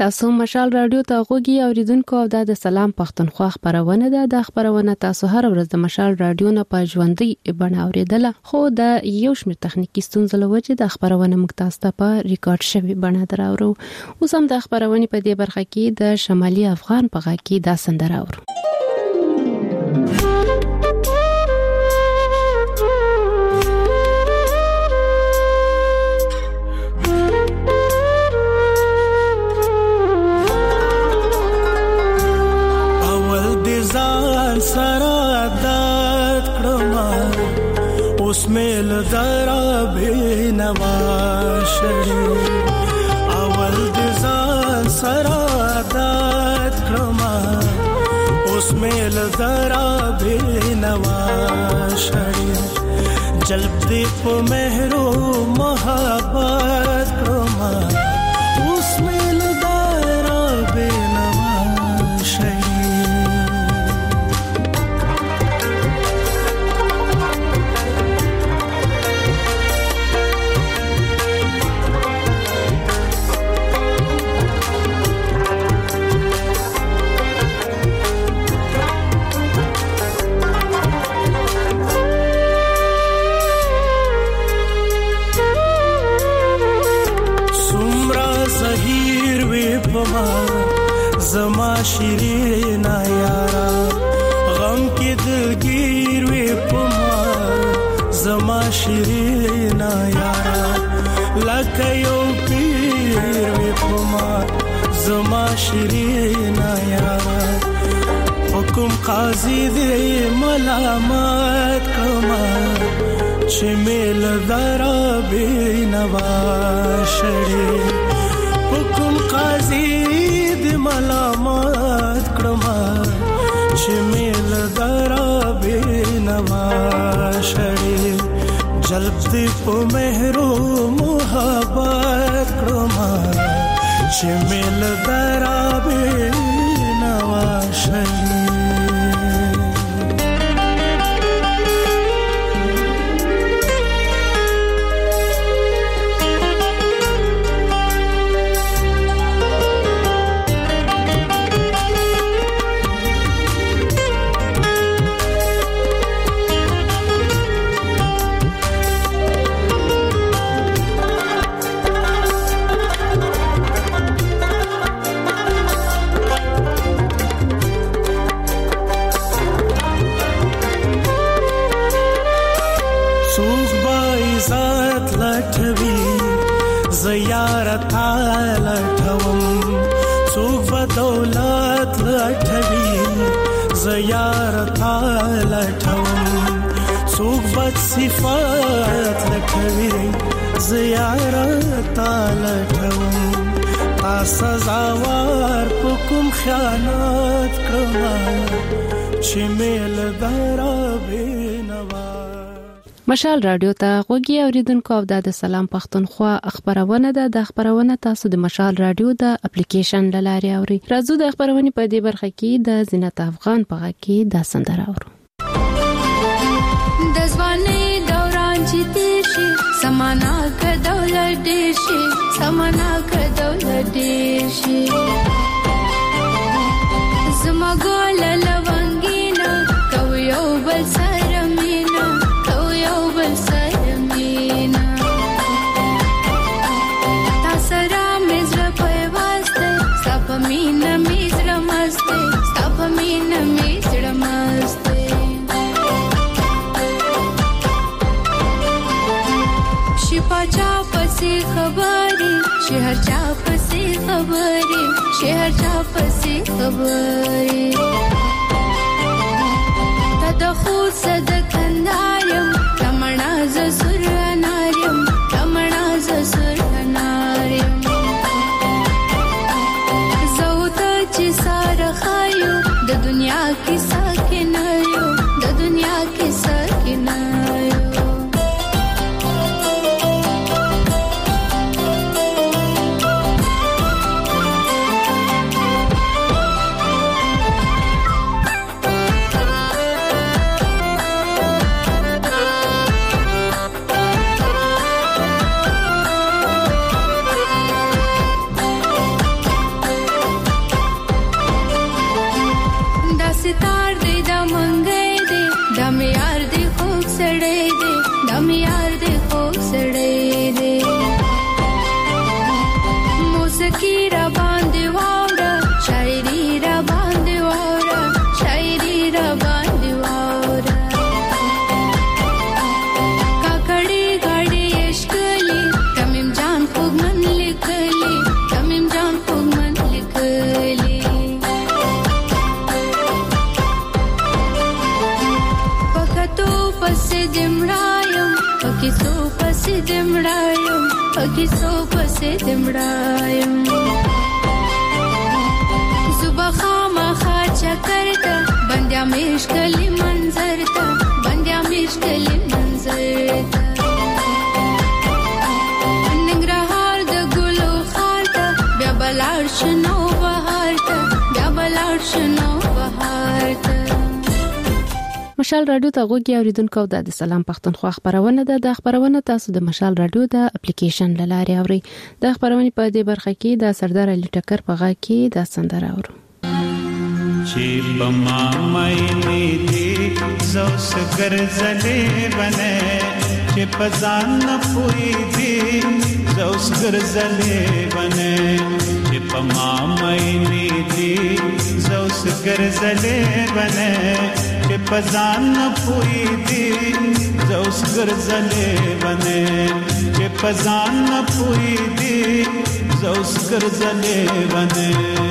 تاسو مشال رادیو ته غوږی اوریدونکو او د سلام پښتونخوا خبرونه ده. د خبرونه تاسو هر ورځ د مشال رادیو نه په ژوندۍ بڼه اوریدله، خو د یو شمېر تخنیکی ستونزې لوجه د خبرونه مکتاسته په ریکارډ شوی بڼه دراورو. اوس هم د خبرونه په دې برخه کې د شمالي افغان په غږ کې دا سندره اورو. اسمیل درا بینواشری اول دزان سرادت کرما اسمیل درا بینواشری جلب دی په مهرو محبت کرما اسمیل درا بینواشری زما شیرینا یارا غم کې دلګیر وې پما زما شیرینا یارا لکه یو پیر وې پما زما شیرینا یارا حکم قاضي دې ملامت کما چې مل درا بینوا شړې حکم قاضي ملامت کرما چې مل درا بینوا شړې جلب دې په مهرو محبت کرما چې مل درا بینوا شړې زیارت لټوم څوک په دولت لټوي زیارت لټوم څوک په صفات لټوي زیارت لټوم سزاوار په کوم خیانت کړم چې مل درابې نوا. مشال رادیو ته غوږی اوریدونکو او د سلام پښتونخوا خبرونه ده. د خبرونه تاسو د مشال رادیو د اپلیکیشن لاري اوري. راځو د خبرونه په دې برخه کې د زینت افغان په غږ کې د سندره اورو. د ځواني دوران چې تیشي سمانا ک دولت دیشي سمانا ک دولت دیشي زما ګل لونګینا کو یو بل سره مینا سرمینا تاسرا مزر په واسطه سپ مینا مزر مسته سپ مینا مزر مسته شپا چا پسې خبري شهر چا پسې خبري شهر چا پسې خبري تدخو صدقندایم رمنا زسر اناریم رمنا زسر اناریم زوتا چې سار خایو د دنیا کې ساکن یو د دنیا کې ساکن یو. کیسو پسې دمړایم په کیسو پسې دمړایم صبح خامخا چکر ته بندیا مشکلی منظر ته بندیا مشکلی منظر ته ننګرهار د ګلو خار ته بیا بلار شنو بهار ته بیا بلار شنو بهار ته مشال رادیو ته غوږی اوریدونکو د سلام پښتونخوا خبرونه ده د خبرونه تاسو د مشال رادیو د اپلیکیشن لاره اوري د خبرونه په دې برخه کې د سردار علي ټکر په غا کې د سندره اورو چې بما مې دې زوس ګرځلې بنه چې پزان نه پوي دې زوس ګرځلې بنه چې بما مې دې زوس ګرځلې بنه چې پزان نه پوي دې زوس ګرځلې بنه چې پزان نه پوي دې زوس ګرځلې بنه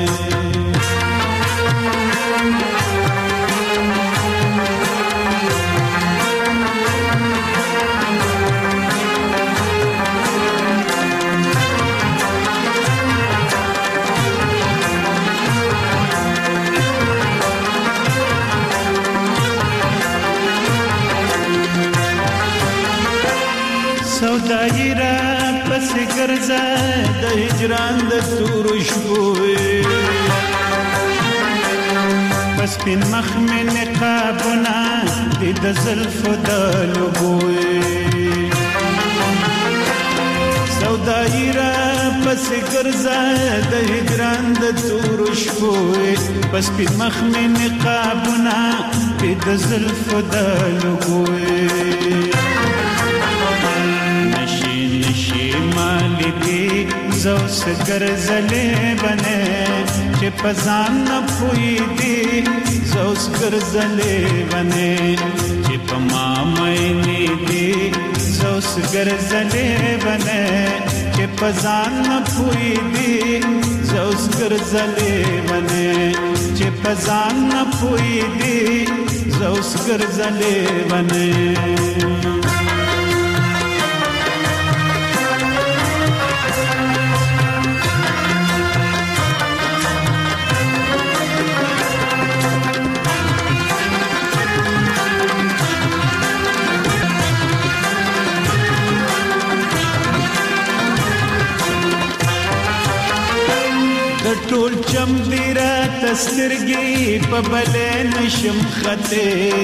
سودایرا پس ګرځه د هجران د تور شپوي پس پین مخ مې نقابونه د زلفو د لوبوي سودایرا پس ګرځه د هجران د تور شپوي پس پین مخ مې نقابونه د زلفو د لوبوي زوس ګرځلې بنه چې پزان نه پوي دي زوس ګرځلې بنه چې پما مې دي زوس ګرځلې بنه چې پزان نه پوي دي زوس ګرځلې بنه چې پزان نه پوي دي زوس ګرځلې بنه ټول چم دی را تسترګي په بلې نشم خته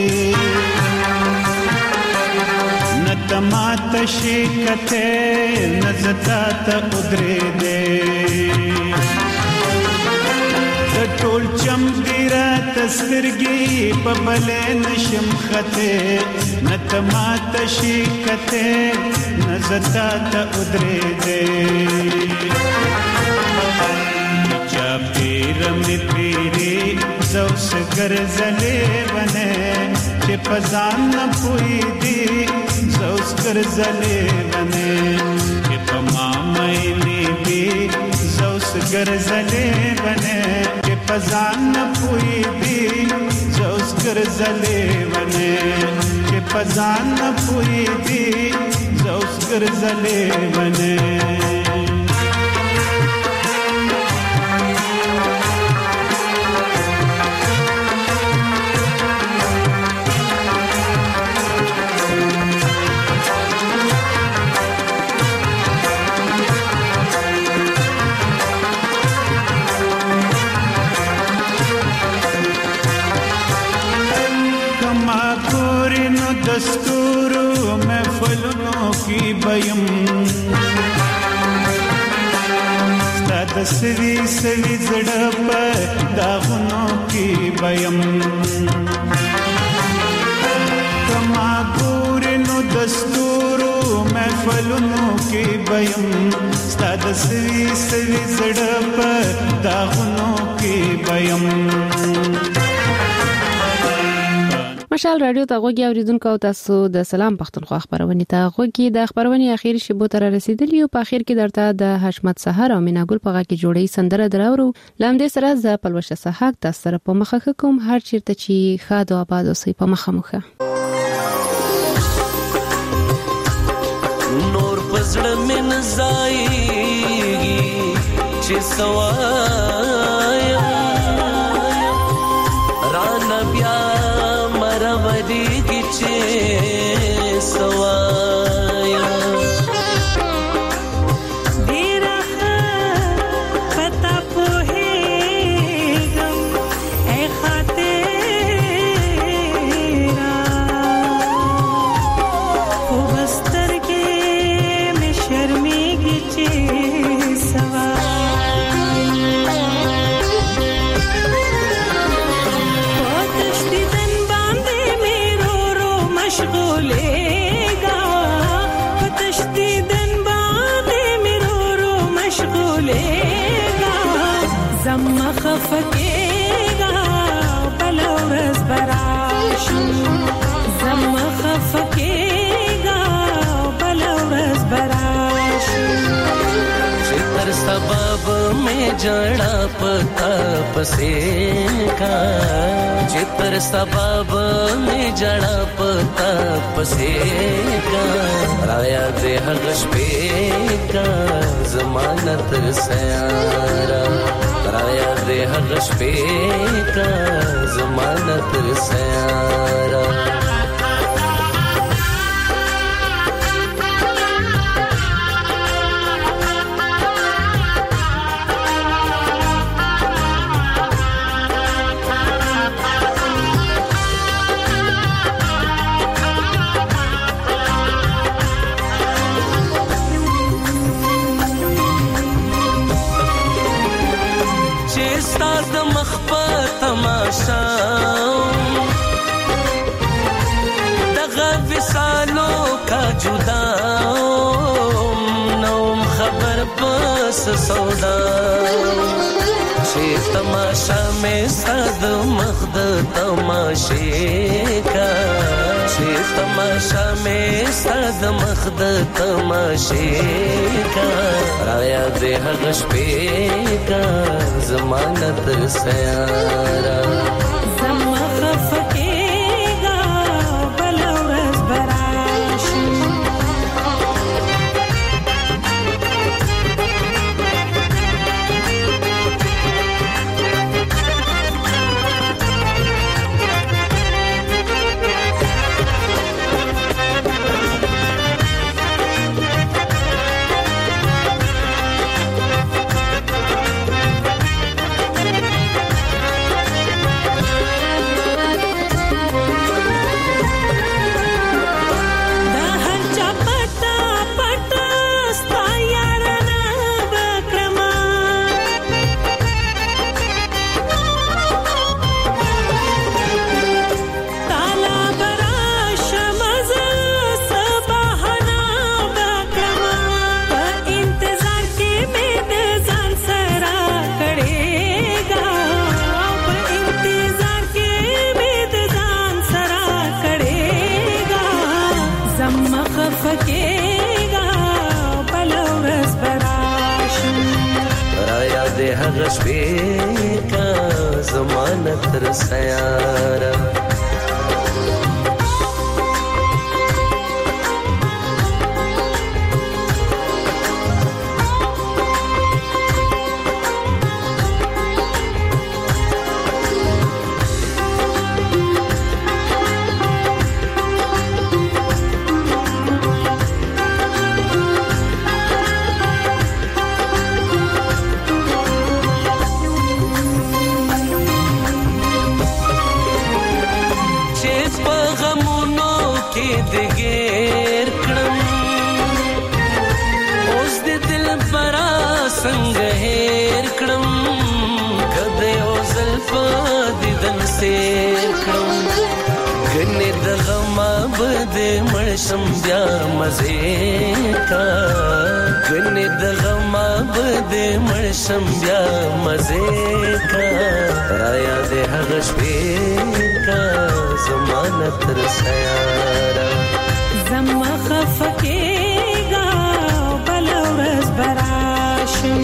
نتما تشي کته نزتا ته قدرت دې ټول چم دی را تسترګي په بلې نشم خته نتما تشي کته نزتا ته قدرت دې پیرم پیری زوس ګرځلې بنه چې پزان نه پوي دي زوس ګرځلې بنه چې پما مې دي زوس ګرځلې بنه چې پزان نه پوي دي زوس ګرځلې بنه چې پزان نه پوي دي زوس ګرځلې بنه دستورو محفلونو کی بیم ستاد سوي سوي زړه په داغونو کی بیم کما ګورنو دستورو محفلونو کی بیم ستاد سوي سوي زړه په داغونو کی بیم مشال رادیو ته غوږی اوریدونکو تاسو د سلام پښتونخوا خبرونه ته غوږی د خبرونه اخیری شیبو تر رسیدلی او په اخر کې درته د حشمت سحر او میناګل په غا کې جوړی سندره دراورو لاندې سره ز پلوشه صحاک تاسو سره په مخه کوم هر چیرته چې خاد او آباد اوسې په مخه مخه سوایا رانا بیا مرمدی کی چې سوایا خفقېږه بل ورځ به راشي زما خفقېږه بل ورځ به راشي چې تر سبب مې جړه پتا پسې کا چې تر سبب مې جړه پتا پسې کا رایا دې هغه شپې کا ضمانت سیارا رایا دې هغه شپې کا ضمانت سیارا دغه وسالو کا جدا نوم خبر پس سودا چې تماشا مې صد مخد تماشې کا چې تماشا مې صد مخد تماشې کا رایا دې هغه شپې کا ضمانت سیارا زما خفقېږه بل ورځ به راشي هغه شپې کا ضمانت سیارا دګیر کړم اوس دې دل برا څنګه هېر کړم کده او زلف دیدن سیر کړم کنه د غم بد مرشم بیا مزه کا کنه د غم بد مرشم بیا مزه کا رایا دې هغه شپې کا ضمانت سیارا زما خفقېږه بل ورځ به راشي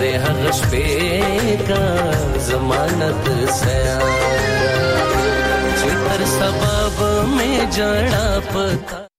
هغه شپې کا ضمانت سیاره چې تر سبب مې جړا پتا